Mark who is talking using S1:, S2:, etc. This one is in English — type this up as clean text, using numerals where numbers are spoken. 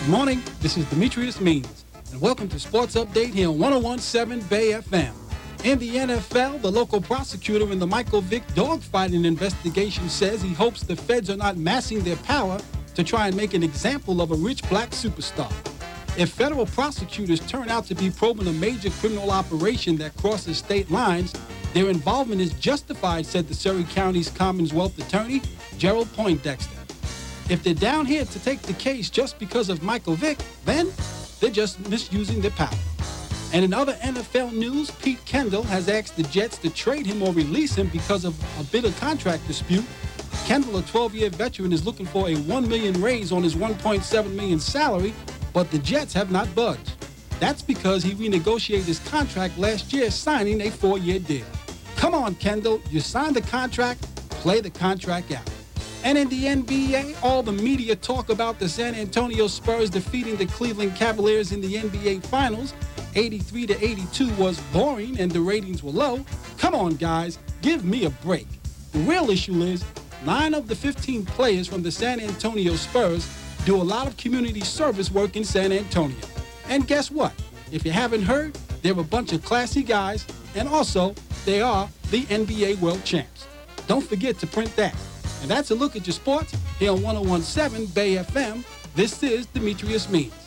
S1: Good morning, this is Demetrius Means, and welcome to Sports Update here on 101.7 Bay FM. In the NFL, the local prosecutor in the Michael Vick dogfighting investigation says he hopes the feds are not massing their power to try and make an example of a rich black superstar. If federal prosecutors turn out to be probing a major criminal operation that crosses state lines, their involvement is justified, said the Surrey County's Commonwealth attorney, Gerald Poindexter. If they're down here to take the case just because of Michael Vick, then they're just misusing their power. And in other NFL news, Pete Kendall has asked the Jets to trade him or release him because of a bitter contract dispute. Kendall, a 12-year veteran, is looking for a $1 million raise on his $1.7 million salary, but the Jets have not budged. That's because he renegotiated his contract last year, signing a 4-year deal. Come on, Kendall, you signed the contract, play the contract out. And in the NBA, all the media talk about the San Antonio Spurs defeating the Cleveland Cavaliers in the NBA Finals. 83-82 was boring and the ratings were low. Come on, guys, give me a break. The real issue is 9 of the 15 players from the San Antonio Spurs do a lot of community service work in San Antonio. And guess what? If you haven't heard, they're a bunch of classy guys, and also, they are the NBA World Champs. Don't forget to print that. And that's a look at your sports here on 101.7 Bay FM. This is Demetrius Means.